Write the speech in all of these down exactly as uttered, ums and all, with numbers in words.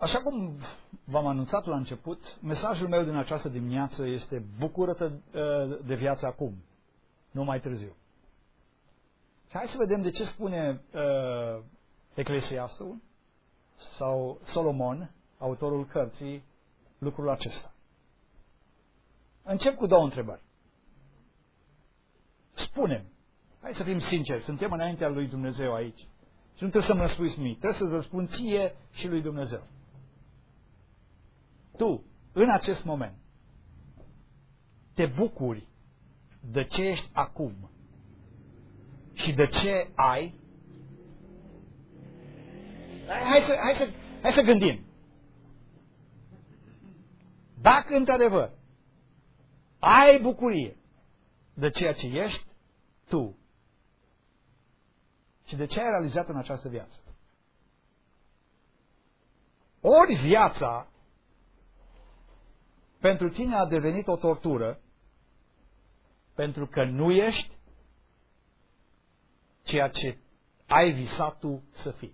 Așa cum v-am anunțat la început, mesajul meu din această dimineață este: bucură-te de viață acum, nu mai târziu. Și hai să vedem de ce spune uh, Eclesiastul sau Solomon, autorul cărții, lucrul acesta. Încep cu două întrebări. Spune-mi, hai să fim sinceri, suntem înaintea lui Dumnezeu aici. Și nu trebuie să-mi răspunzi mie, trebuie să-ți răspund ție și lui Dumnezeu. Tu, în acest moment, te bucuri de ce ești acum și de ce ai? Hai să, hai să, hai să gândim. Dacă într-adevăr ai bucurie de ceea ce ești tu și de ce ai realizat în această viață, ori viața pentru tine a devenit o tortură pentru că nu ești ceea ce ai visat tu să fii.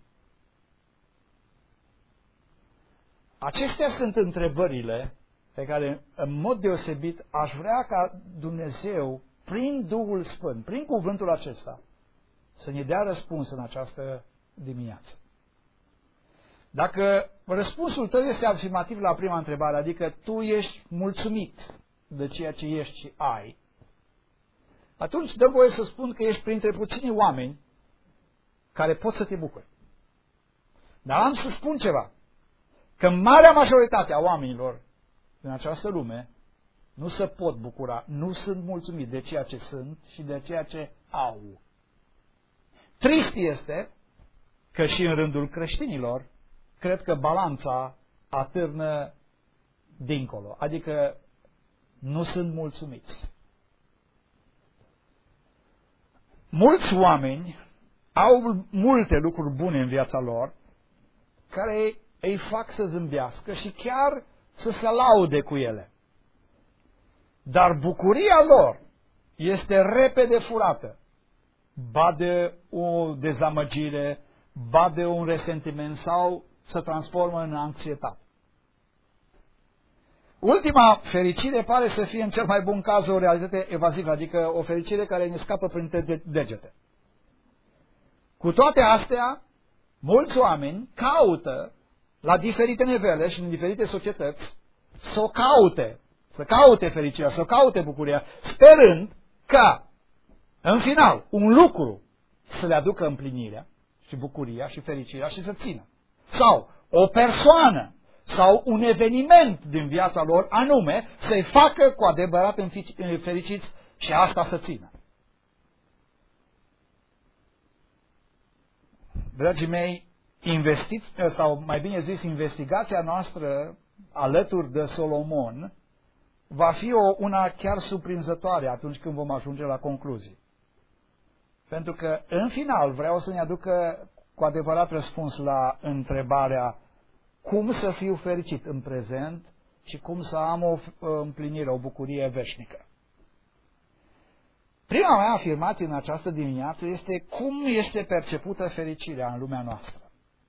Acestea sunt întrebările pe care, în mod deosebit, aș vrea ca Dumnezeu, prin Duhul Sfânt, prin cuvântul acesta, să ne dea răspuns în această dimineață. Dacă răspunsul tău este afirmativ la prima întrebare, adică tu ești mulțumit de ceea ce ești și ai, atunci dă voie să spun că ești printre puțini oameni care pot să te bucuri. Dar am să spun ceva, că marea majoritate a oamenilor din această lume nu se pot bucura, nu sunt mulțumiți de ceea ce sunt și de ceea ce au. Trist este că și în rândul creștinilor cred că balanța atârnă dincolo, adică nu sunt mulțumiți. Mulți oameni au multe lucruri bune în viața lor care îi fac să zâmbească și chiar să se laude cu ele. Dar bucuria lor este repede furată, ba de o dezamăgire, ba de un resentiment sau se transformă în anxietate. Ultima fericire pare să fie în cel mai bun caz o realitate evazivă, adică o fericire care ne scapă printre degete. Cu toate astea, mulți oameni caută la diferite nivele și în diferite societăți să o caute, să caute fericirea, să caute bucuria, sperând ca, în final, un lucru să le aducă împlinirea și bucuria și fericirea și să țină. Sau o persoană sau un eveniment din viața lor anume să-i facă cu adevărat fericiți și asta să țină. Dragii mei, investiți, sau mai bine zis, investigația noastră alături de Solomon va fi o, una chiar surprinzătoare atunci când vom ajunge la concluzii. Pentru că, în final, vreau să ne aducă cu adevărat răspuns la întrebarea cum să fiu fericit în prezent și cum să am o împlinire, o bucurie veșnică. Prima mea afirmație în această dimineață este cum este percepută fericirea în lumea noastră.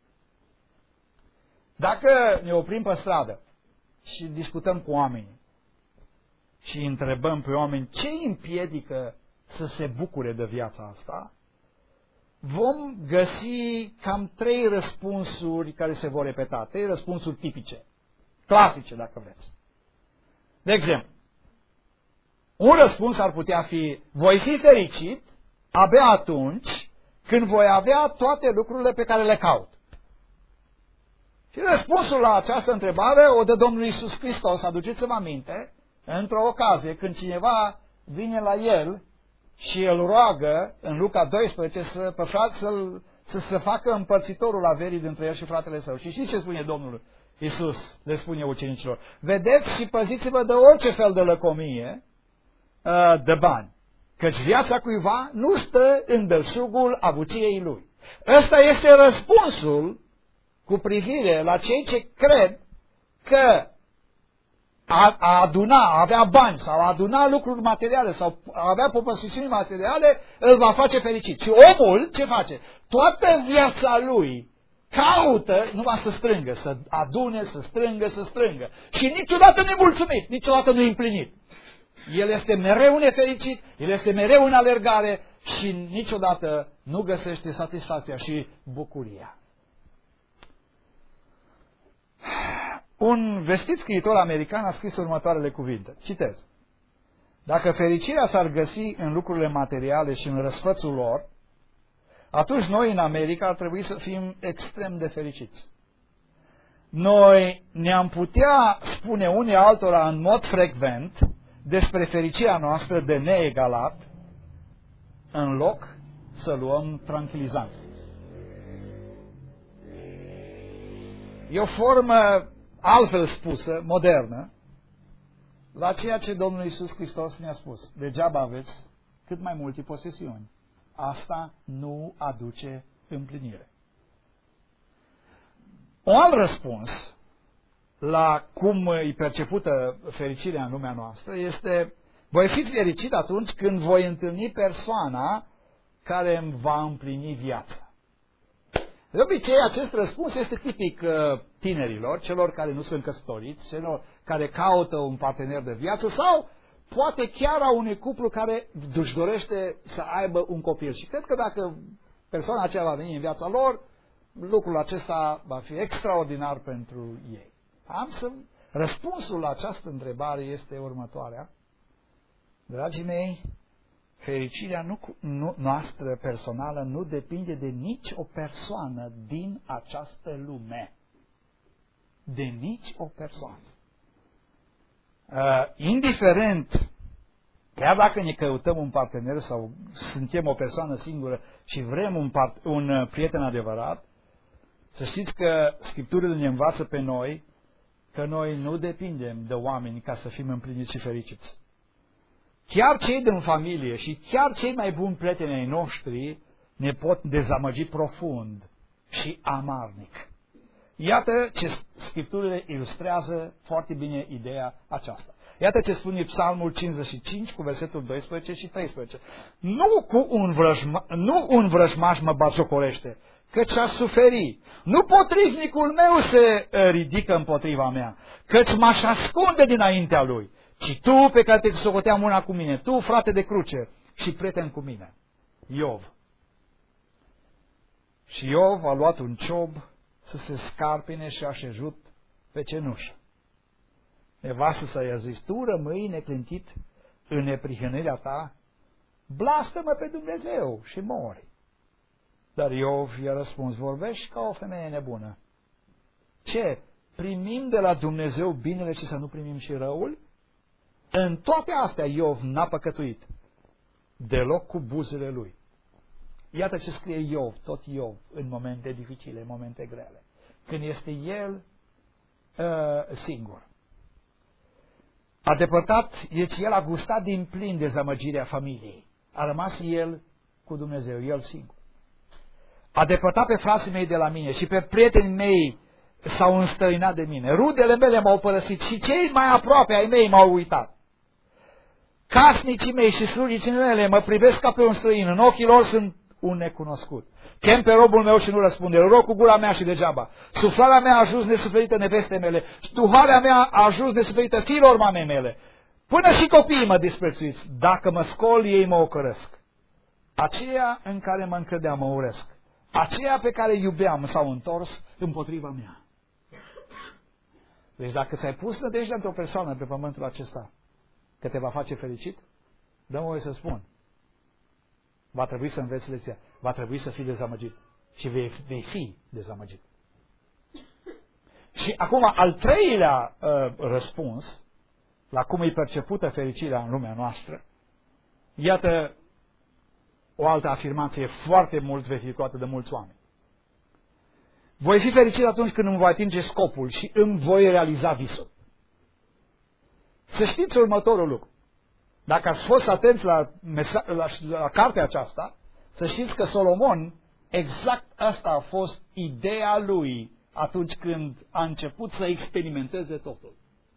Dacă ne oprim pe stradă și discutăm cu oamenii și întrebăm pe oameni ce îi împiedică să se bucure de viața asta, vom găsi cam trei răspunsuri care se vor repeta, trei răspunsuri tipice, clasice dacă vreți. De exemplu, un răspuns ar putea fi: voi fi fericit abia atunci când voi avea toate lucrurile pe care le caut. Și răspunsul la această întrebare o dă Domnul Iisus Hristos, aduceți-vă aminte, într-o ocazie când cineva vine la el și îl roagă în Luca doisprezece să, pe frate, să, să se facă împărțitorul averii dintre el și fratele său. Și știți ce spune Domnul Iisus? Le spune ucenicilor: vedeți și păziți-vă de orice fel de lăcomie de bani, căci viața cuiva nu stă în belșugul avuției lui. Ăsta este răspunsul cu privire la cei ce cred că a, a aduna, a avea bani sau a aduna lucruri materiale sau a avea possesiuni materiale îl va face fericit. Și omul ce face? Toată viața lui caută numai să strângă, să adune, să strângă, să strângă. Și niciodată nu-i mulțumit, niciodată nu-i împlinit. El este mereu nefericit, el este mereu în alergare și niciodată nu găsește satisfacția și bucuria. Un vestit scriitor american a scris următoarele cuvinte. Citez. Dacă fericirea s-ar găsi în lucrurile materiale și în răsfățul lor, atunci noi în America ar trebui să fim extrem de fericiți. Noi ne-am putea spune unii altora în mod frecvent despre fericirea noastră de neegalat, în loc să luăm tranquilizant. E o formă, altfel spusă, modernă, la ceea ce Domnul Iisus Hristos ne-a spus. Degeaba aveți cât mai multe posesiuni. Asta nu aduce împlinire. Un alt răspuns la cum e percepută fericirea în lumea noastră este: voi fi fericit atunci când voi întâlni persoana care îmi va împlini viața. De obicei, acest răspuns este tipic tinerilor, celor care nu sunt căsătoriți, celor care caută un partener de viață sau poate chiar a unui cuplu care își dorește să aibă un copil. Și cred că dacă persoana aceea va veni în viața lor, lucrul acesta va fi extraordinar pentru ei. Am să... Răspunsul la această întrebare este următoarea. Dragii mei, fericirea nu, nu, noastră personală nu depinde de nici o persoană din această lume. De nici o persoană. Uh, indiferent, chiar dacă ne căutăm un partener sau suntem o persoană singură și vrem un, part, un prieten adevărat, să știți că Scripturile ne învață pe noi că noi nu depindem de oameni ca să fim împliniți și fericiți. Chiar cei din familie și chiar cei mai buni prieteni ai noștri ne pot dezamăgi profund și amarnic. Iată ce Scripturile ilustrează foarte bine ideea aceasta. Iată ce spune Psalmul cincizeci și cinci cu versetul doisprezece și treisprezece. Nu cu un, vrăjma, nu un vrăjmaș mă batjocorește, căci aș suferi. Nu potrivnicul meu se ridică împotriva mea, căci m-aș ascunde dinaintea lui. Ci tu, pe care te socoteam una cu mine, tu, frate de cruce și prieten cu mine. Iov. Și Iov a luat un ciob să se scarpine și a șezut pe cenușă. Nevastă să i-a zis: tu rămâi neclintit în neprihănirea ta, blastă-mă pe Dumnezeu și mori. Dar Iov i-a răspuns: vorbești ca o femeie nebună. Ce? Primim de la Dumnezeu binele și să nu primim și răul? În toate astea Iov n-a păcătuit deloc cu buzele lui. Iată ce scrie Iov, tot Iov, în momente dificile, în momente grele, când este el uh, singur. A depărtat, deci el a gustat din plin dezamăgirea familiei. A rămas el cu Dumnezeu, el singur. A depărtat pe frații mei de la mine și pe prietenii mei s-au înstrăinat de mine. Rudele mele m-au părăsit și cei mai aproape ai mei m-au uitat. Casnicii mei și slujicii mele mă privesc ca pe un străin, în ochii lor sunt un necunoscut. Chem pe robul meu și nu răspunde, rog cu gura mea și degeaba. Suflarea mea a ajuns nesuferită neveste mele, duharea mea a ajuns nesuferită fiilor mamei mele. Până și copiii mă disprețuiți, dacă mă scol, ei mă ocărăsc. Aceia în care mă încredeam mă urăsc. Aceia pe care iubeam s-au întors împotriva mea. Deci dacă ți-ai pus nădejdea într-o persoană pe pământul acesta că te va face fericit, dă-mi voie să spun, va trebui să înveți lecția, va trebui să fii dezamăgit și vei, vei fi dezamăgit. Și acum, al treilea uh, răspuns la cum e percepută fericirea în lumea noastră, iată o altă afirmație foarte mult vehiculată de mulți oameni. Voi fi fericit atunci când îmi voi atinge scopul și îmi voi realiza visul. Să știți următorul lucru. Dacă ați fost atenți la, la, la cartea aceasta, să știți că Solomon, exact asta a fost ideea lui atunci când a început să experimenteze totul.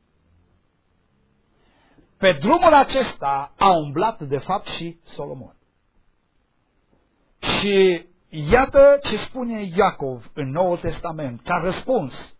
Pe drumul acesta a umblat de fapt și Solomon. Și iată ce spune Iacov în Noul Testament ca răspuns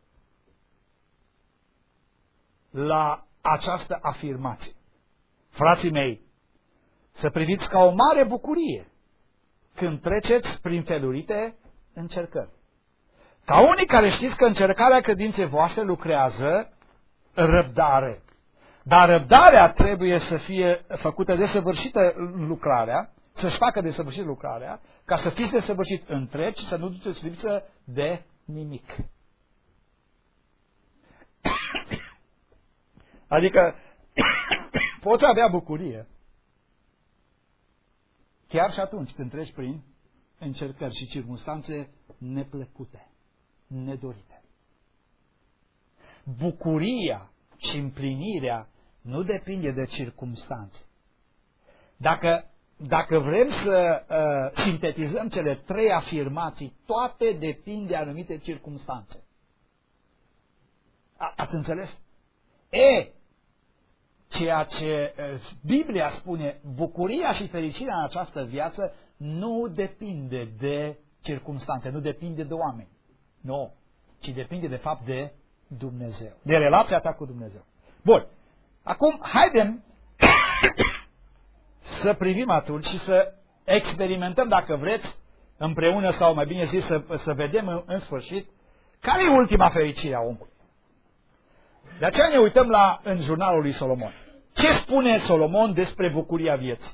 la această afirmație. Frații mei, să priviți ca o mare bucurie când treceți prin felurite încercări. Ca unii care știți că încercarea credinței voastre lucrează răbdare. Dar răbdarea trebuie să fie făcută desăvârșită lucrarea, să-și facă desăvârșit lucrarea, ca să fiți desăvârșit întregi și să nu duceți lipsă de nimic. Adică poți avea bucurie chiar și atunci când treci prin încercări și circunstanțe neplăcute, nedorite. Bucuria și împlinirea nu depinde de circumstanțe. Dacă, dacă vrem să uh, sintetizăm cele trei afirmații, toate depind de anumite circumstanțe. A, ați înțeles? E, ceea ce uh, Biblia spune, bucuria și fericirea în această viață nu depinde de circumstanțe, nu depinde de oameni. Nu, ci depinde de fapt de Dumnezeu, de relația ta cu Dumnezeu. Bun, acum haidem să privim atunci și să experimentăm, dacă vreți, împreună sau mai bine zis, să, să vedem în, în sfârșit care e ultima fericire a omului. De aceea ne uităm la, în jurnalul lui Solomon. Ce spune Solomon despre bucuria vieții?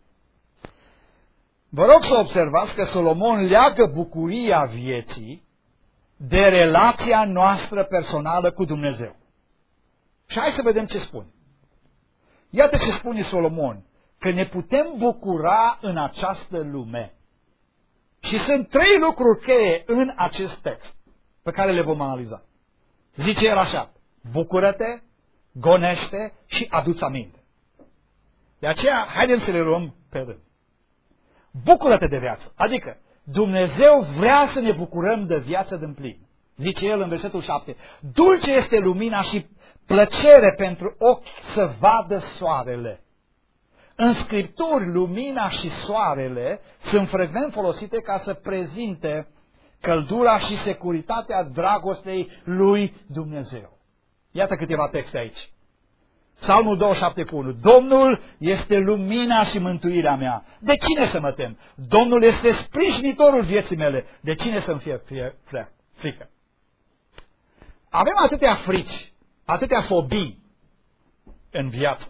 Vă rog să observați că Solomon leagă bucuria vieții de relația noastră personală cu Dumnezeu. Și hai să vedem ce spune. Iată ce spune Solomon, că ne putem bucura în această lume. Și sunt trei lucruri cheie în acest text, pe care le vom analiza. Zice el așa, bucură-te, gonește și adu-ți aminte. De aceea, haidem să le luăm pe rând. Bucură-te de viață, adică Dumnezeu vrea să ne bucurăm de viață din plin. Zice el în versetul șapte, dulce este lumina și plăcere pentru ochi să vadă soarele. În Scripturi, lumina și soarele sunt frecvent folosite ca să prezinte căldura și securitatea dragostei lui Dumnezeu. Iată câteva texte aici. Psalmul douăzeci și șapte cu unu. Domnul este lumina și mântuirea mea. De cine să mă tem? Domnul este sprijinitorul vieții mele. De cine să-mi fie, fie, fie frică? Avem atâtea frici, atâtea fobii în viață.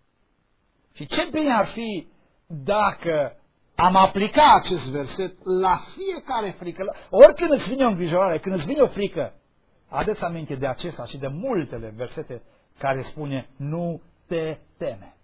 Și ce bine ar fi dacă am aplica acest verset la fiecare frică. La... Oricând îți vine o îngrijorare, când îți vine o frică, adu-ți aminte de acesta și de multele versete care spune nu te teme.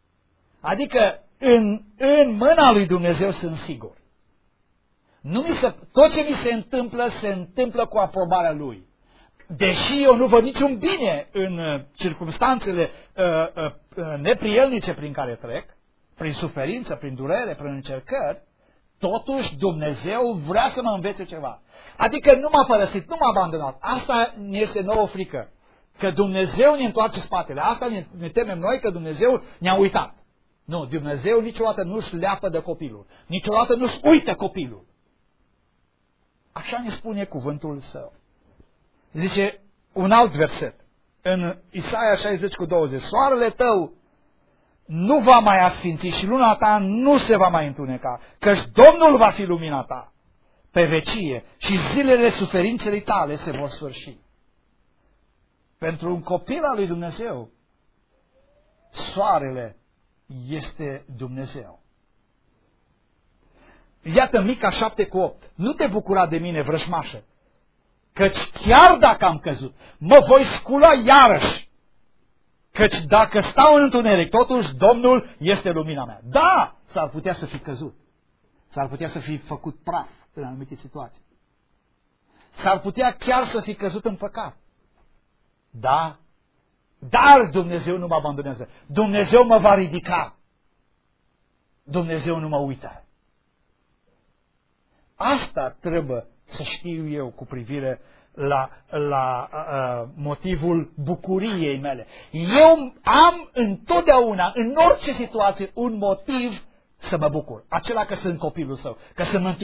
Adică în, în mâna lui Dumnezeu sunt sigur. Nu mi se, tot ce mi se întâmplă, se întâmplă cu aprobarea Lui. Deși eu nu văd niciun bine în uh, circumstanțele uh, uh, neprielnice prin care trec, prin suferință, prin durere, prin încercări, totuși Dumnezeu vrea să mă învețe ceva. Adică nu m-a părăsit, nu m-a abandonat. Asta ne este nouă frică. Că Dumnezeu ne întoarce spatele. Asta ne, ne temem noi, că Dumnezeu ne-a uitat. Nu, Dumnezeu niciodată nu-și leapă de copilul. Niciodată nu-și uită copilul. Așa ne spune cuvântul Său. Zice un alt verset. În Isaia șaizeci cu douăzeci. Soarele tău nu va mai asfinți și luna ta nu se va mai întuneca. Căci Domnul va fi lumina ta pe vecie și zilele suferinței tale se vor sfârși. Pentru un copil al lui Dumnezeu, soarele este Dumnezeu. Iată Mica șapte cu opt. Nu te bucura de mine, vrășmașă, căci chiar dacă am căzut, mă voi scula iarăși. Căci dacă stau în întuneric, totuși Domnul este lumina mea. Da, s-ar putea să fi căzut. S-ar putea să fi făcut praf în anumite situații. S-ar putea chiar să fi căzut în păcat. Da, dar Dumnezeu nu mă abandonează. Dumnezeu mă va ridica. Dumnezeu nu mă uită. Asta trebuie să știu eu cu privire la, la uh, motivul bucuriei mele. Eu am întotdeauna, în orice situație, un motiv să mă bucur. Acela că sunt copilul Său, că sunt mântuit.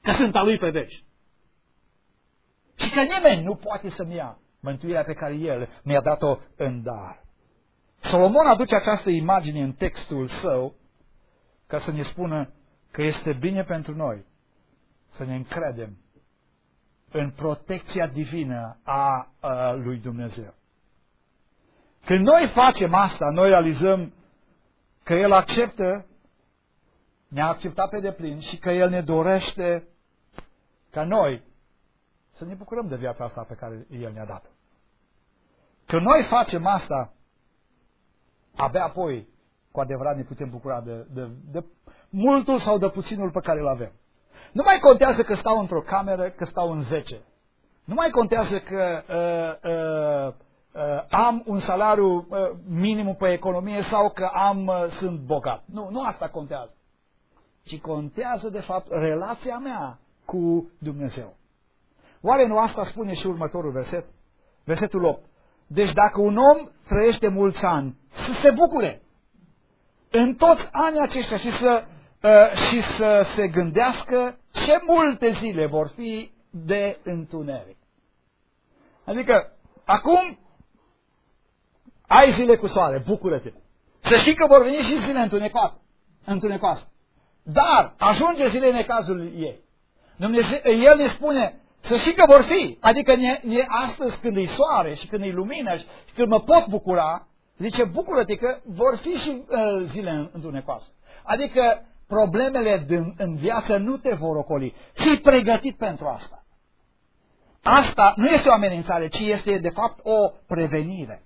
că sunt a Lui pe veci. Și că nimeni nu poate să-mi ia mântuirea pe care El mi-a dat-o în dar. Solomon aduce această imagine în textul său ca să ne spună că este bine pentru noi să ne încredem în protecția divină a, a lui Dumnezeu. Când noi facem asta, noi realizăm că El acceptă, ne-a acceptat pe deplin și că El ne dorește ca noi să ne bucurăm de viața asta pe care El ne-a dat-o. Când noi facem asta, abia apoi, cu adevărat, ne putem bucura de, de, de multul sau de puținul pe care îl avem. Nu mai contează că stau într-o cameră, că stau în zece. Nu mai contează că uh, uh, uh, am un salariu uh, minim pe economie sau că am, uh, sunt bogat. Nu, nu asta contează. Ci contează, de fapt, relația mea cu Dumnezeu. Oare nu asta spune și următorul verset? Versetul opt. Deci dacă un om trăiește mulți ani, să se bucure în toți anii aceștia și să, uh, și să se gândească ce multe zile vor fi de întuneric. Adică, acum ai zile cu soare, bucură-te. Să știi că vor veni și zile întunecoase. întunecoase. Dar ajunge zile în necazul ei. Dumnezeu, El ne spune să știi că vor fi. Adică ne, ne, astăzi când e soare și când e lumină și când mă pot bucura, zice bucură-te că vor fi și uh, zile întunecoase. Adică problemele din, în viață nu te vor ocoli. Fii pregătit pentru asta. Asta nu este o amenințare, ci este de fapt o prevenire.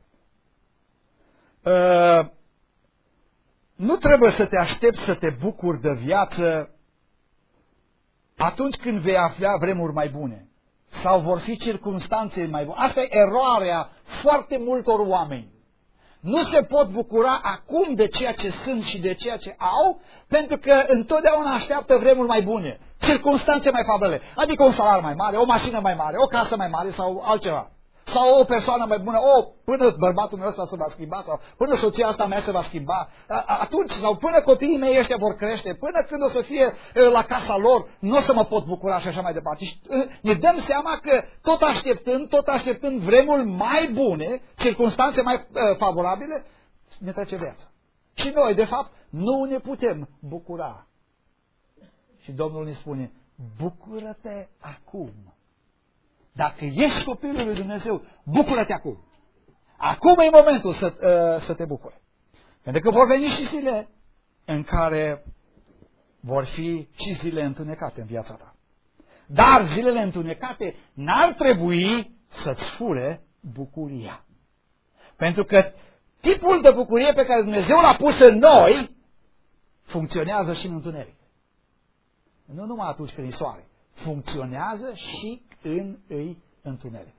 Uh, nu trebuie să te aștepți să te bucuri de viață atunci când vei avea vremuri mai bune sau vor fi circumstanțe mai bune. Asta e eroarea foarte multor oameni. Nu se pot bucura acum de ceea ce sunt și de ceea ce au, pentru că întotdeauna așteaptă vremuri mai bune, circumstanțe mai favorabile, adică un salariu mai mare, o mașină mai mare, o casă mai mare sau altceva. Sau o persoană mai bună, o, până bărbatul meu ăsta se va schimba, sau până soția asta mea se va schimba, atunci, sau până copiii mei ăștia vor crește, până când o să fie la casa lor, nu o să mă pot bucura și așa mai departe. Și ne dăm seama că tot așteptând, tot așteptând vremuri mai bune, circunstanțe mai uh, favorabile, ne trece viața. Și noi, de fapt, nu ne putem bucura. Și Domnul ne spune, bucură-te acum. Dacă ești copilul lui Dumnezeu, bucură-te acum. Acum e momentul să, uh, să te bucuri. Pentru că vor veni și zile în care vor fi și zile întunecate în viața ta. Dar zilele întunecate n-ar trebui să-ți fure bucuria. Pentru că tipul de bucurie pe care Dumnezeu l-a pus în noi funcționează și în întuneric. Nu numai atunci când e soare. Funcționează și în îi întuneric.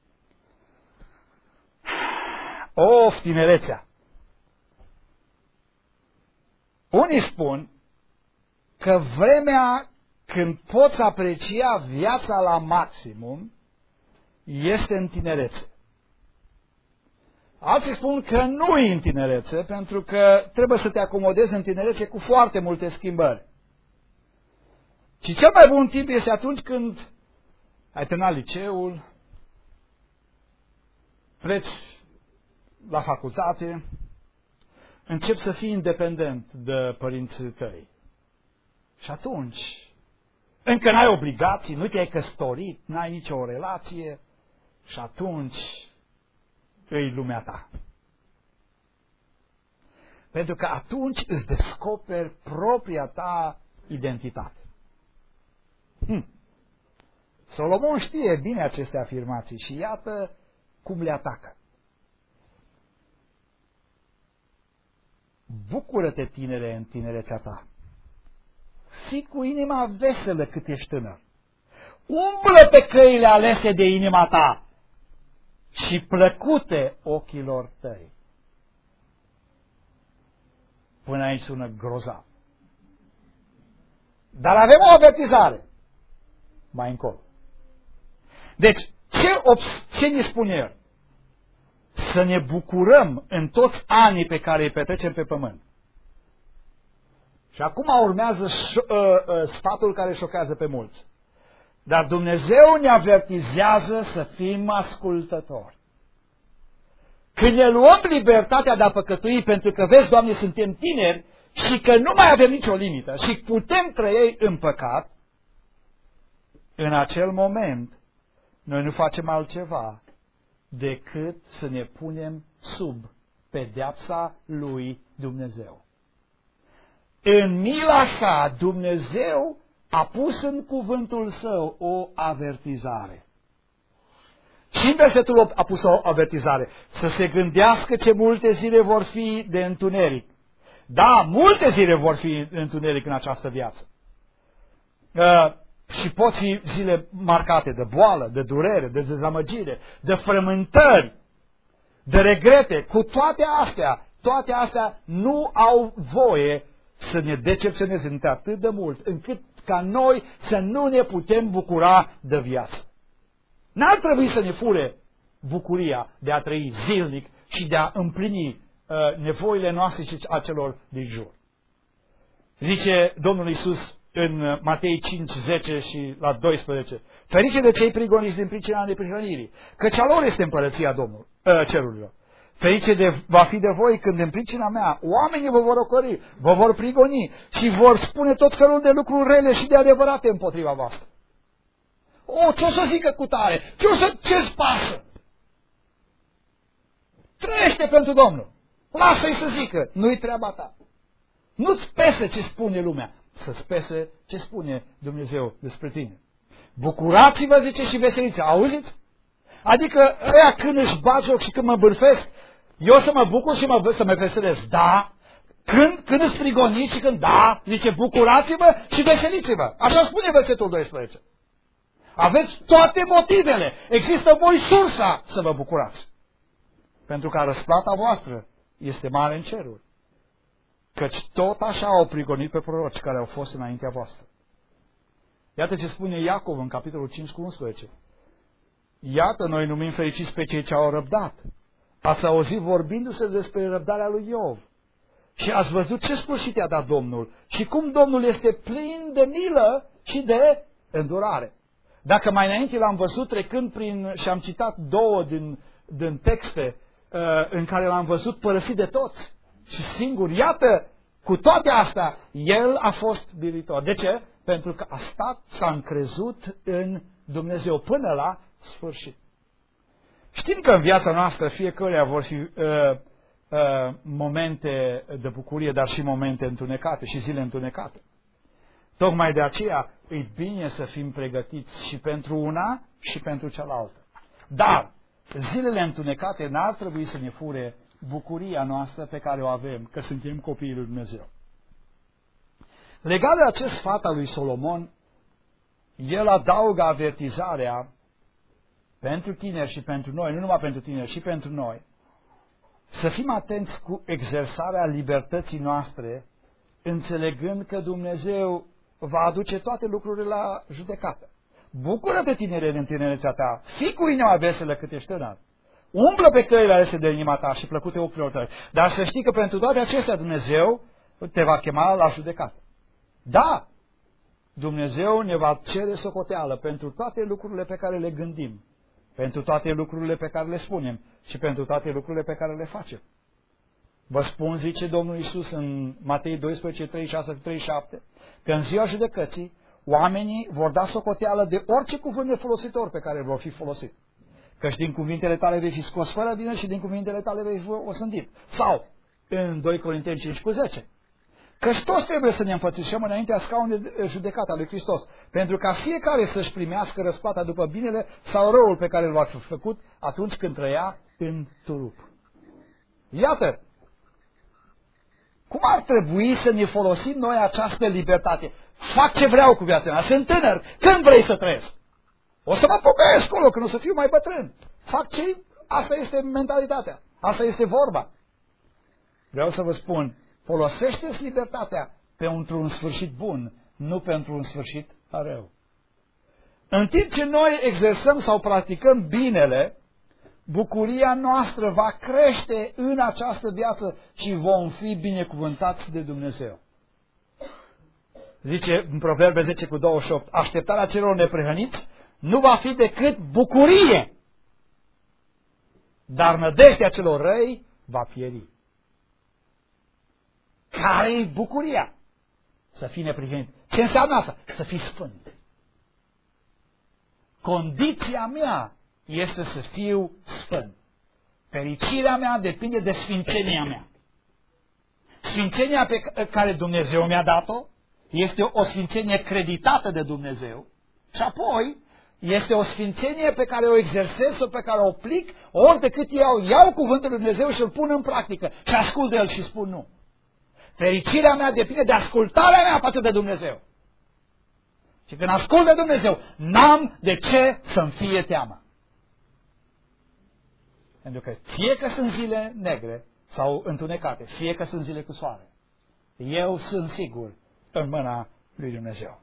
Of, tinerețea! Unii spun că vremea când poți aprecia viața la maximum este în tinerețe. Alții spun că nu e în tinerețe, pentru că trebuie să te acomodezi în tinerețe cu foarte multe schimbări. Și cel mai bun timp este atunci când ai terminat liceul, pleci la facultate, începi să fii independent de părinții tăi. Și atunci, încă n-ai obligații, nu te-ai căsătorit, n-ai nicio relație și atunci îi lumea ta. Pentru că atunci îți descoperi propria ta identitate. Hm. Solomon știe bine aceste afirmații și iată cum le atacă. Bucură-te, tinere, în tinerețea ta. Fii cu inima veselă cât ești tânăr. Umblă pe căile alese de inima ta și plăcute ochilor tăi. Până aici sună grozav. Dar avem o avertizare mai încolo. Deci, ce, ce ne spune el? Să ne bucurăm în toți anii pe care îi petrecem pe pământ. Și acum urmează șo- uh, uh, sfatul care șochează pe mulți. Dar Dumnezeu ne avertizează să fim ascultători. Când ne luăm libertatea de a păcătui, pentru că, vezi, Doamne, suntem tineri și că nu mai avem nicio limită și putem trăi în păcat, în acel moment, noi nu facem altceva decât să ne punem sub pedeapsa lui Dumnezeu. În mila sa, Dumnezeu a pus în cuvântul său o avertizare. Și în versetul opt a pus o avertizare. Să se gândească ce multe zile vor fi de întuneric. Da, multe zile vor fi de întuneric în această viață. Uh, și pot fi zile marcate de boală, de durere, de dezamăgire, de frământări, de regrete. Cu toate astea, toate astea nu au voie să ne decepționeze atât de mult, încât ca noi să nu ne putem bucura de viață. N-ar trebui să ne fure bucuria de a trăi zilnic și de a împlini uh, nevoile noastre și a celor din jur. Zice Domnul Iisus în Matei cinci, zece și la doisprezece, ferice de cei prigoniți din pricina neprihănirii, căci a lor este împărăția Domnului, uh, cerurilor. Ferice de, va fi de voi când în pricina mea oamenii vă vor ocori, vă vor prigoni și vor spune tot felul de lucruri rele și de adevărate împotriva voastră. O, ce o să zică cu tare? Ce o să, ce-ți pasă? Trăiește pentru Domnul. Lasă-i să zică, nu-i treaba ta. Nu-ți pese ce spune lumea, să-ți pese ce spune Dumnezeu despre tine. Bucurați-vă, zice, și veseliți. Auziți? Adică ăia când își bat joc și când mă bârfesc, eu să mă bucur și mă, să mă veselesc. Da. Când, când îți prigoniți și când da, zice, bucurați-vă și veseliți-vă. Așa spune versetul doisprezece. Aveți toate motivele. Există voi sursa să vă bucurați. Pentru că răsplata voastră este mare în ceruri. Căci tot așa au prigonit pe proroci care au fost înaintea voastră. Iată ce spune Iacov în capitolul cinci cu unsprezece. Iată, noi numim fericiți pe cei ce au răbdat. Ați auzit vorbindu-se despre răbdarea lui Iov. Și ați văzut ce sfârșit i-a dat Domnul și cum Domnul este plin de milă și de îndurare. Dacă mai înainte l-am văzut trecând prin, și am citat două din, din texte uh, în care l-am văzut părăsit de toți și singur, iată, cu toate astea, el a fost biruitor. De ce? Pentru că a stat, s-a încrezut în Dumnezeu până la sfârșit. Știm că în viața noastră fiecăruia vor fi uh, uh, momente de bucurie, dar și momente întunecate și zile întunecate. Tocmai de aceea e bine să fim pregătiți și pentru una și pentru cealaltă. Dar zilele întunecate n-ar trebui să ne fure bucuria noastră pe care o avem, că suntem copiii lui Dumnezeu. Legat de acest sfat al lui Solomon, el adaugă avertizarea pentru tineri și pentru noi, nu numai pentru tineri, și pentru noi, să fim atenți cu exersarea libertății noastre, înțelegând că Dumnezeu va aduce toate lucrurile la judecată. Bucură-te, tinere, în tinerețea ta, fii cu inima veselă cât ești tânăr. Umblă pe căile alese de inima ta și plăcute ochilor tăi. Dar să știi că pentru toate acestea Dumnezeu te va chema la judecată. Da, Dumnezeu ne va cere socoteală pentru toate lucrurile pe care le gândim, pentru toate lucrurile pe care le spunem și pentru toate lucrurile pe care le facem. Vă spun, zice Domnul Iisus în Matei doisprezece, treizeci și șase, treizeci și șapte, că în ziua judecății oamenii vor da socoteală de orice cuvânt nefolositor pe care vor fi folosit. Căci din cuvintele tale vei fi scos fără vină și din cuvintele tale vei fi osândit. Sau, în doi Corinteni cinci cu zece, căci toți trebuie să ne înfățișăm înaintea scaunului de judecată a lui Hristos, pentru ca fiecare să-și primească răsplata după binele sau răul pe care l-a făcut atunci când trăia în trup. Iată, cum ar trebui să ne folosim noi această libertate? Fac ce vreau cu viața mea, sunt tânăr, când vrei să trăiesc? O să mă pocăiesc acolo, când o să fiu mai bătrân. Fac ce? Asta este mentalitatea, asta este vorba. Vreau să vă spun, folosește-ți libertatea pentru un sfârșit bun, nu pentru un sfârșit rău. În timp ce noi exersăm sau practicăm binele, bucuria noastră va crește în această viață și vom fi binecuvântați de Dumnezeu. zice în Proverbe zece cu douăzeci și opt, așteptarea celor neprihăniți nu va fi decât bucurie, dar nădejdea celor răi va pieri. Care-i bucuria? Să fii neprihănit. Ce înseamnă asta? Să fii sfânt. Condiția mea este să fiu sfânt. Fericirea mea depinde de sfințenia mea. Sfințenia pe care Dumnezeu mi-a dat-o este o sfințenie creditată de Dumnezeu și apoi este o sfințenie pe care o exersez sau pe care o aplic ori de cât iau, iau cuvântul lui Dumnezeu și îl pun în practică și ascult de el și spun nu. Fericirea mea depinde de ascultarea mea față de Dumnezeu. Și când ascult de Dumnezeu, n-am de ce să-mi fie teamă. Pentru că fie că sunt zile negre sau întunecate, fie că sunt zile cu soare, eu sunt sigur în mâna lui Dumnezeu.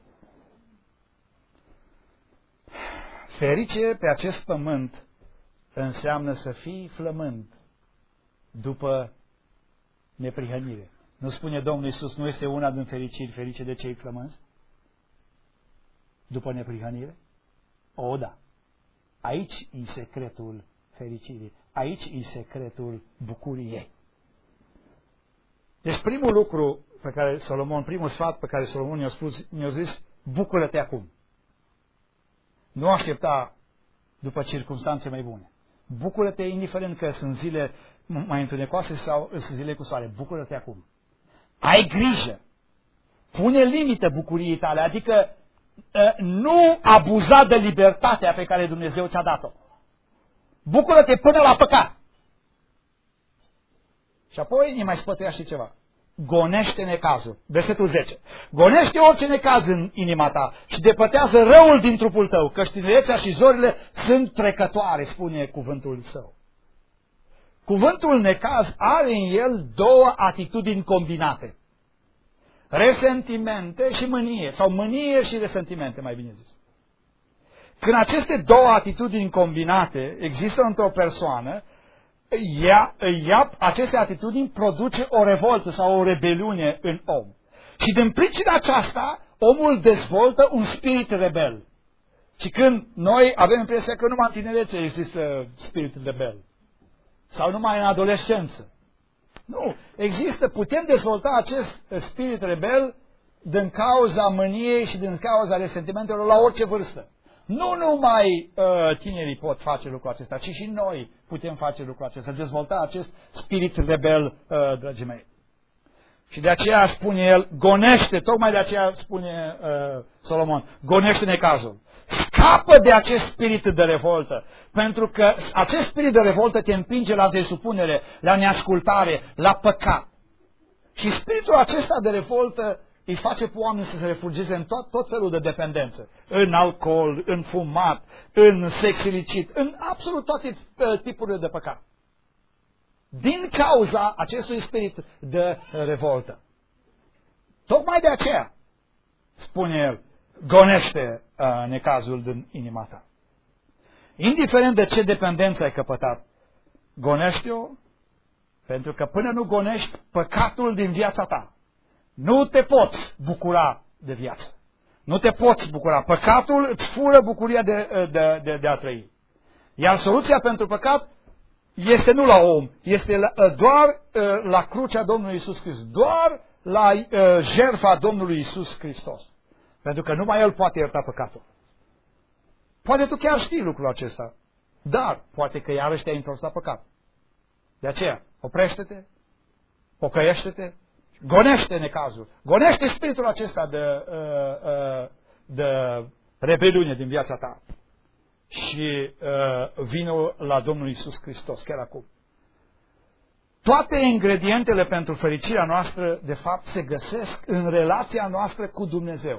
Ferice pe acest pământ înseamnă să fii flămând după neprihănire. Nu spune Domnul Iisus, nu este una din fericiri, ferice de cei flămânzi? După neprihănire? O, da. Aici e secretul fericirii. Aici e secretul bucuriei. Deci primul lucru pe care Solomon, primul sfat pe care Solomon mi-a spus, mi-a zis, bucură-te acum. Nu aștepta după circunstanțe mai bune. Bucură-te indiferent că sunt zile mai întunecoase sau sunt zile cu soare. Bucură-te acum. Ai grijă. Pune limită bucuriei tale, adică nu abuza de libertatea pe care Dumnezeu ți-a dat-o. Bucură-te până la păcat. Și apoi ne mai spătuia și ceva. Gonește necazul. Versetul zece. Gonește orice necaz în inima ta și depătează răul din trupul tău, căci tinerețea și zorile sunt trecătoare, spune cuvântul său. Cuvântul necaz are în el două atitudini combinate. Resentimente și mânie, sau mânie și resentimente, mai bine zis. Când aceste două atitudini combinate există într-o persoană, ea, ea, aceste atitudini produce o revoltă sau o rebeliune în om. Și din pricina aceasta, omul dezvoltă un spirit rebel. Și când noi avem impresia că numai în tinerețe există spirit rebel, sau numai în adolescență, nu, există, putem dezvolta acest spirit rebel din cauza mâniei și din cauza resentimentelor la orice vârstă. Nu numai uh, tinerii pot face lucrul acesta, ci și noi putem face lucrul acesta, dezvolta acest spirit rebel, uh, dragii mei. Și de aceea spune el, gonește, tocmai de aceea spune uh, Solomon, gonește necazul. Scapă de acest spirit de revoltă, pentru că acest spirit de revoltă te împinge la desupunere, la neascultare, la păcat. Și spiritul acesta de revoltă îi face pe oameni să se refugieze în tot, tot felul de dependență. În alcool, în fumat, în sex ilicit, în absolut toate tipurile de păcat. Din cauza acestui spirit de revoltă. Tocmai de aceea, spune el, gonește uh, necazul din inima ta. Indiferent de ce dependență ai căpătat, gonește-o, pentru că până nu gonești păcatul din viața ta, nu te poți bucura de viață. Nu te poți bucura. Păcatul îți fură bucuria de, de, de, de a trăi. Iar soluția pentru păcat este nu la om, este la, doar la crucea Domnului Iisus Hristos, doar la uh, jertfa Domnului Iisus Hristos. Pentru că numai El poate ierta păcatul. Poate tu chiar știi lucrul acesta, dar poate că iarăși te-ai întors la păcat. De aceea, oprește-te, pocăiește-te, gonește necazul, gonește spiritul acesta de, de rebeliune din viața ta și vină la Domnul Iisus Hristos chiar acum. Toate ingredientele pentru fericirea noastră, de fapt, se găsesc în relația noastră cu Dumnezeu.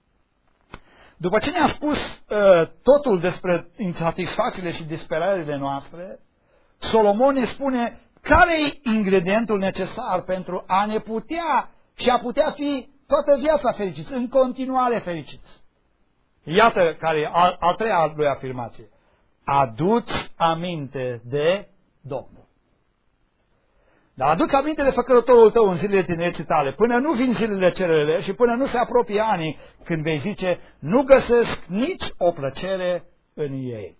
După ce ne-a spus uh, totul despre insatisfacțiile și disperările noastre, Solomon ne spune care e ingredientul necesar pentru a ne putea și a putea fi toată viața fericiți, în continuare fericiți. Iată care e a, a treia lui afirmație. Adu-ți aminte de Domnul. Dar adu-ți aminte de făcătorul tău în zilele tinereții tale, până nu vin zilele cerele și până nu se apropie anii când vei zice, nu găsesc nici o plăcere în ei.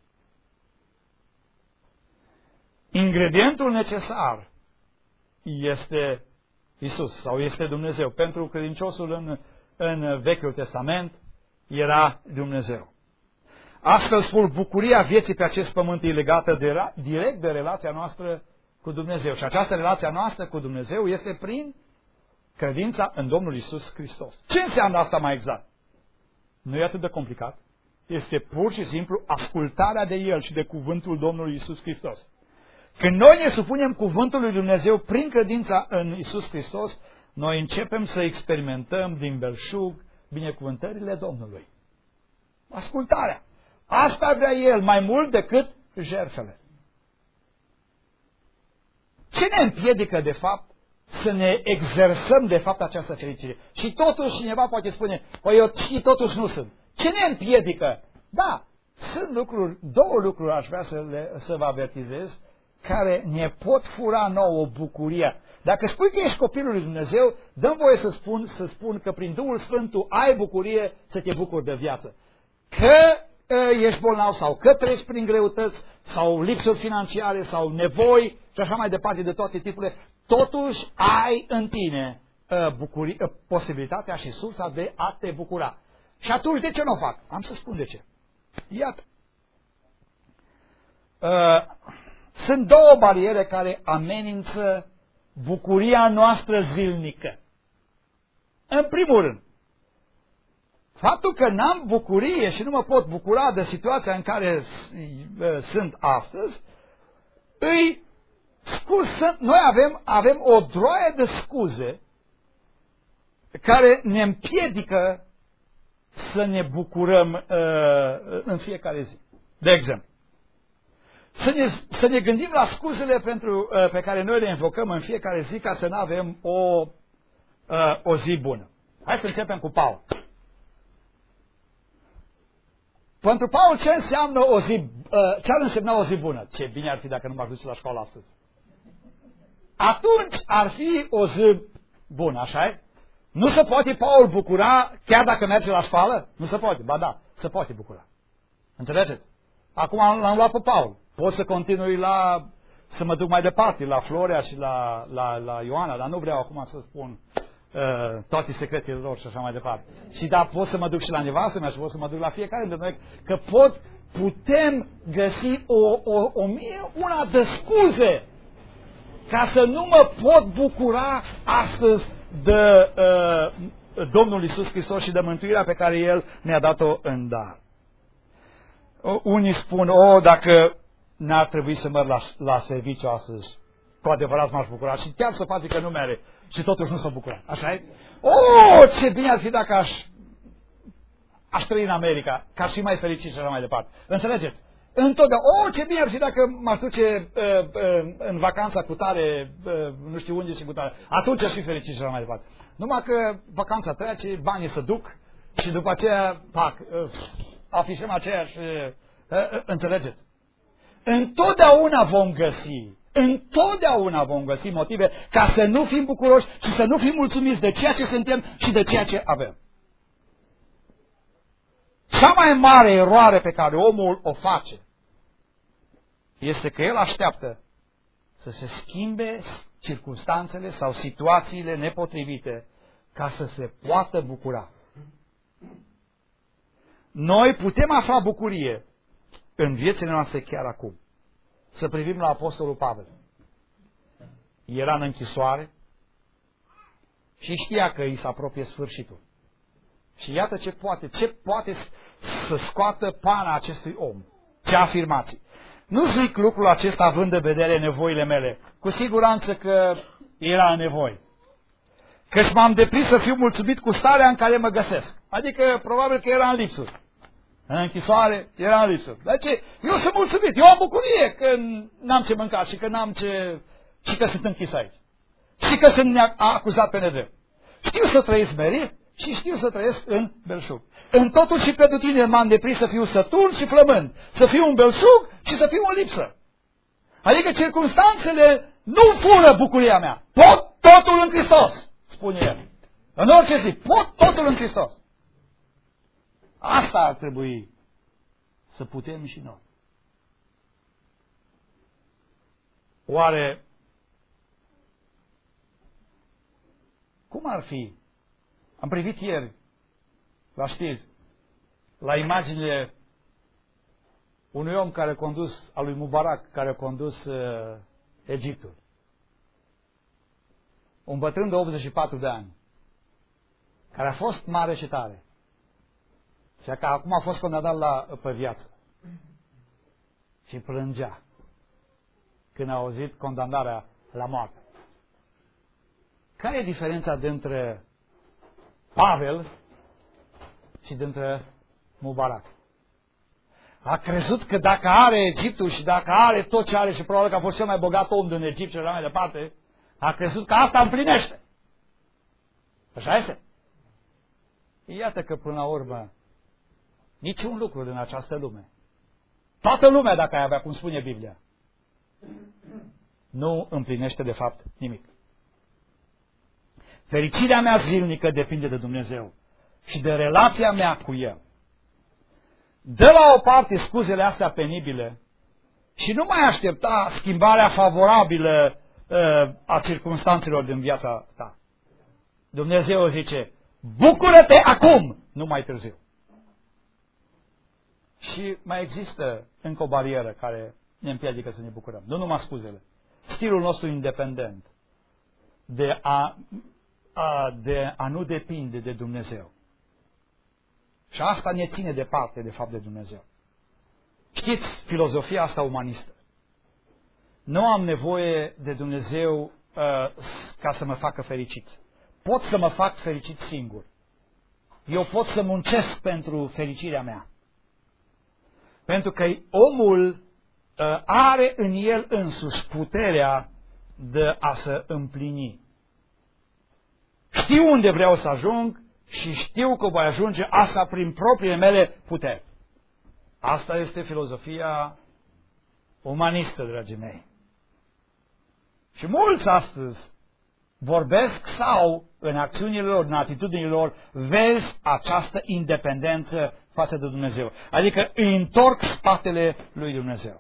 Ingredientul necesar este Isus sau este Dumnezeu. Pentru credinciosul în, în Vechiul Testament era Dumnezeu. Astfel spun, bucuria vieții pe acest pământ e legată de, direct de relația noastră cu Dumnezeu. Și această relație noastră cu Dumnezeu este prin credința în Domnul Isus Hristos. Ce înseamnă asta mai exact? Nu e atât de complicat. Este pur și simplu ascultarea de El și de cuvântul Domnului Isus Hristos. Când noi ne supunem cuvântul lui Dumnezeu prin credința în Isus Hristos, noi începem să experimentăm din belșug binecuvântările Domnului. Ascultarea. Asta vrea El mai mult decât jertfele. Ce ne împiedică, de fapt, să ne exersăm, de fapt, această fericire? Și totuși cineva poate spune, păi eu și totuși nu sunt. Ce ne împiedică? Da, sunt lucruri, două lucruri aș vrea să, le, să vă avertizez, care ne pot fura nouă bucuria. Dacă spui că ești copilul lui Dumnezeu, dă-mi voie să spun, să spun că prin Duhul Sfânt tu ai bucurie să te bucuri de viață. Că ești bolnav sau că treci prin greutăți sau lipsuri financiare sau nevoi și așa mai departe de toate tipurile, totuși ai în tine bucurie, posibilitatea și sursa de a te bucura. Și atunci de ce nu o fac? Am să spun de ce. Iată. Sunt două bariere care amenință bucuria noastră zilnică. În primul rând, faptul că n-am bucurie și nu mă pot bucura de situația în care sunt astăzi, îi scuză, noi avem, avem o droaie de scuze care ne împiedică să ne bucurăm uh, în fiecare zi. De exemplu, să ne, să ne gândim la scuzele pentru, uh, pe care noi le invocăm în fiecare zi ca să nu avem o, uh, o zi bună. Hai să începem cu Paul. Pentru Paul, ce înseamnă o zi, uh, ce ar însemna o zi bună? Ce bine ar fi dacă nu m-ar duce la școală astăzi. Atunci ar fi o zi bună, așa-i? Nu se poate Paul bucura chiar dacă merge la școală? Nu se poate, ba da, se poate bucura. Înțelegeți? Acum l-am luat pe Paul. Pot să continui la, să mă duc mai departe, la Florea și la, la, la Ioana, dar nu vreau acum să spun uh, toate secretele lor și așa mai departe. Și da, pot să mă duc și la nevastă mea și pot să mă duc la fiecare dintre noi, că pot, putem găsi o, o, o mie, una de scuze ca să nu mă pot bucura astăzi de uh, Domnul Iisus Hristos și de mântuirea pe care El ne-a dat-o în dar. Unii spun, o, dacă n-ar trebui să merg la, la serviciu astăzi, cu adevărat m-aș bucura. Și chiar să face că nu mere și totuși nu s-a bucurat. Așa e? O, ce bine ar fi dacă aș, aș trăi în America, că aș fi mai fericit și așa mai departe. Înțelegeți? Întotdeauna, o, ce bine ar fi dacă m-aș duce uh, uh, în vacanța cu tare, uh, nu știu unde și cu tare. Atunci aș fi fericit și așa mai departe. Numai că vacanța trece, banii se duc și după aceea, pac, uh, afișăm aceeași, uh, uh, înțelegeți? Întotdeauna vom găsi, întotdeauna vom găsi motive ca să nu fim bucuroși și să nu fim mulțumiți de ceea ce suntem și de ceea ce avem. Cea mai mare eroare pe care omul o face este că el așteaptă să se schimbe circunstanțele sau situațiile nepotrivite ca să se poată bucura. Noi putem afla bucurie în viețile noastre chiar acum. Să privim la Apostolul Pavel. Era în închisoare și știa că îi se apropie sfârșitul. Și iată ce poate, ce poate să scoată pana acestui om. Ce afirmații. Nu zic lucrul acesta având de vedere nevoile mele. Cu siguranță că era în nevoi. Căci m-am deprins să fiu mulțumit cu starea în care mă găsesc. Adică probabil că era în lipsuri. În închisoare era în lipsuri. Dar ce? Eu sunt mulțumit, eu am bucurie că n-am ce mânca și că n-am ce... și că sunt închis aici. Și că sunt acuzat pe nedrept. Știu să trăiesc merit și știu să trăiesc în belșug. În totul și pentru tine m-am deprins să fiu sătul și flămând, să fiu în belșug și să fiu în lipsă. Adică circunstanțele Nu fură bucuria mea. Pot totul în Hristos, spune el. În orice zi, pot totul în Hristos. Asta ar trebui să putem și noi. Oare cum ar fi? Am privit ieri la știri, la imaginile unui om care a condus, al lui Mubarak, care a condus uh, Egiptul. Un bătrân de optzeci și patru de ani, care a fost mare și tare. Și că acum a fost condamnat la, pe viață. Și plângea când a auzit condamnarea la moarte. Care e diferența dintre Pavel și dintre Mubarak? A crezut că dacă are Egiptul și dacă are tot ce are și probabil că a fost cel mai bogat om din Egipt și așa mai departe, a crezut că asta împlinește. Așa este? Iată că până la urmă niciun lucru din această lume, toată lumea, dacă ai avea, cum spune Biblia, nu împlinește de fapt nimic. Fericirea mea zilnică depinde de Dumnezeu și de relația mea cu El. Dă la o parte scuzele astea penibile și nu mai aștepta schimbarea favorabilă uh, a circumstanțelor din viața ta. Dumnezeu zice, bucură-te acum, nu mai târziu. Și mai există încă o barieră care ne împiedică să ne bucurăm. Nu numai scuzele. Stilul nostru independent de a, a, de a nu depinde de Dumnezeu. Și asta ne ține departe, de fapt, de Dumnezeu. Știți, filozofia asta umanistă. Nu am nevoie de Dumnezeu uh, ca să mă facă fericit. Pot să mă fac fericit singur. Eu pot să muncesc pentru fericirea mea. Pentru că omul uh, are în el însuși puterea de a se împlini. Știu unde vreau să ajung și știu că voi ajunge asta prin propriile mele puteri. Asta este filozofia umanistă, dragii mei. Și mulți astăzi vorbesc sau în acțiunile lor, în atitudinile lor, vezi această independență față de Dumnezeu. Adică îi întorc spatele lui Dumnezeu.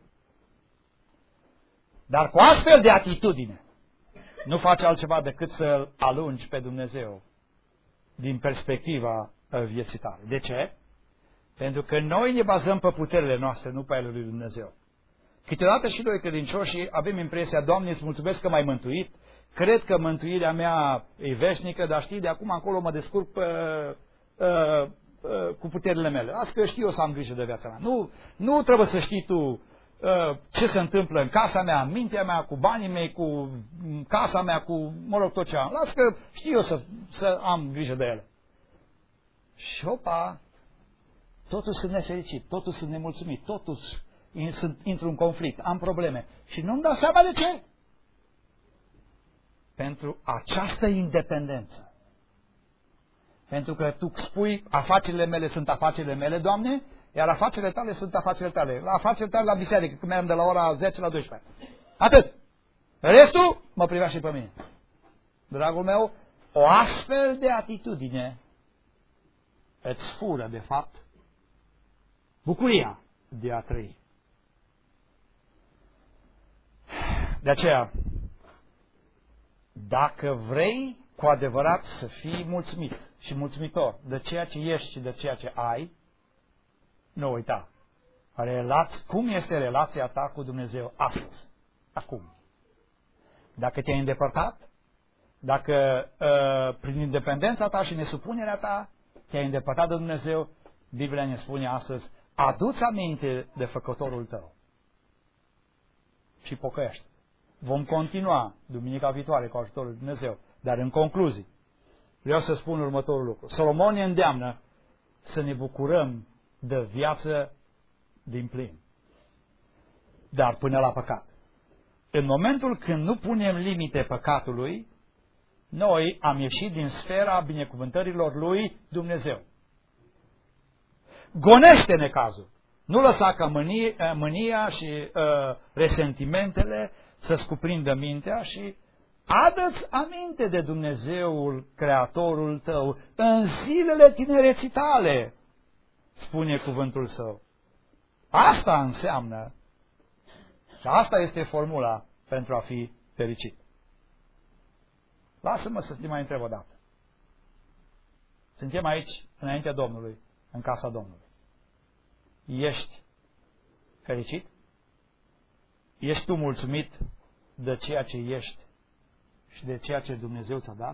Dar cu astfel de atitudine nu faci altceva decât să-L alungi pe Dumnezeu din perspectiva vieții tale. De ce? Pentru că noi ne bazăm pe puterile noastre, nu pe ale lui Dumnezeu. Câteodată și noi credincioși avem impresia, Doamne, îți mulțumesc că m-ai mântuit, cred că mântuirea mea e veșnică, dar știi, de acum încolo mă descurc uh, uh, uh, cu puterile mele. Las că știu eu să am grijă de viața mea. Nu, nu trebuie să știi tu uh, ce se întâmplă în casa mea, în mintea mea, cu banii mei, cu casa mea, cu, mă rog, tot ce am. Las că știu eu să, să am grijă de ele. Și opa, totul sunt nefericit, totul sunt nemulțumit, totul sunt, intru în conflict, am probleme. Și nu-mi dau seama de ce. Pentru această independență. Pentru că tu spui, afacerile mele sunt afacerile mele, Doamne, iar afacerile tale sunt afacerile tale. La afacerile tale la biserică, când mergem de la ora zece la douăsprezece. Atât. Restul mă privea și pe mine. Dragul meu, o astfel de atitudine îți fură, de fapt, bucuria de a trăi. De aceea, dacă vrei cu adevărat să fii mulțumit și mulțumitor de ceea ce ești și de ceea ce ai, nu uita. Relați, cum este relația ta cu Dumnezeu astăzi? Acum. Dacă te-ai îndepărtat, dacă uh, prin independența ta și nesupunerea ta te-ai îndepărtat de Dumnezeu, Biblia ne spune astăzi, adu-ți aminte de făcătorul tău și pocăiește. Vom continua duminica viitoare cu ajutorul lui Dumnezeu, dar în concluzie vreau să spun următorul lucru. Solomon ne îndeamnă să ne bucurăm de viață din plin, dar până la păcat. În momentul când nu punem limite păcatului, noi am ieșit din sfera binecuvântărilor lui Dumnezeu. Gonește necazul. Nu lăsa ca mânia, mânia și uh, resentimentele să-ți cuprindă mintea și adă-ți aminte de Dumnezeul, Creatorul tău, în zilele tinereții tale, spune cuvântul Său. Asta înseamnă și asta este formula pentru a fi fericit. Lasă-mă să te mai întreb o dată. Suntem aici, înaintea Domnului, în casa Domnului. Ești fericit? Ești tu mulțumit de ceea ce ești și de ceea ce Dumnezeu ți-a dat?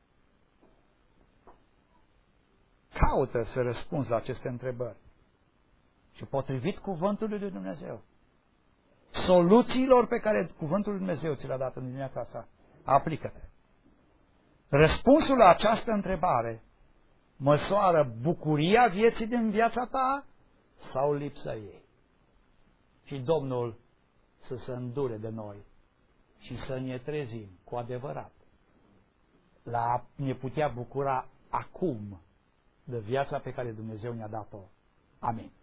Caută să răspunzi la aceste întrebări. Și potrivit cuvântului lui Dumnezeu, soluțiilor pe care cuvântul lui Dumnezeu ți le-a dat în dimineața asta, aplică-te. Răspunsul la această întrebare măsoară bucuria vieții din viața ta sau lipsa ei. Și Domnul să se îndure de noi și să ne trezim cu adevărat la a ne putea bucura acum de viața pe care Dumnezeu ne-a dat-o. Amin.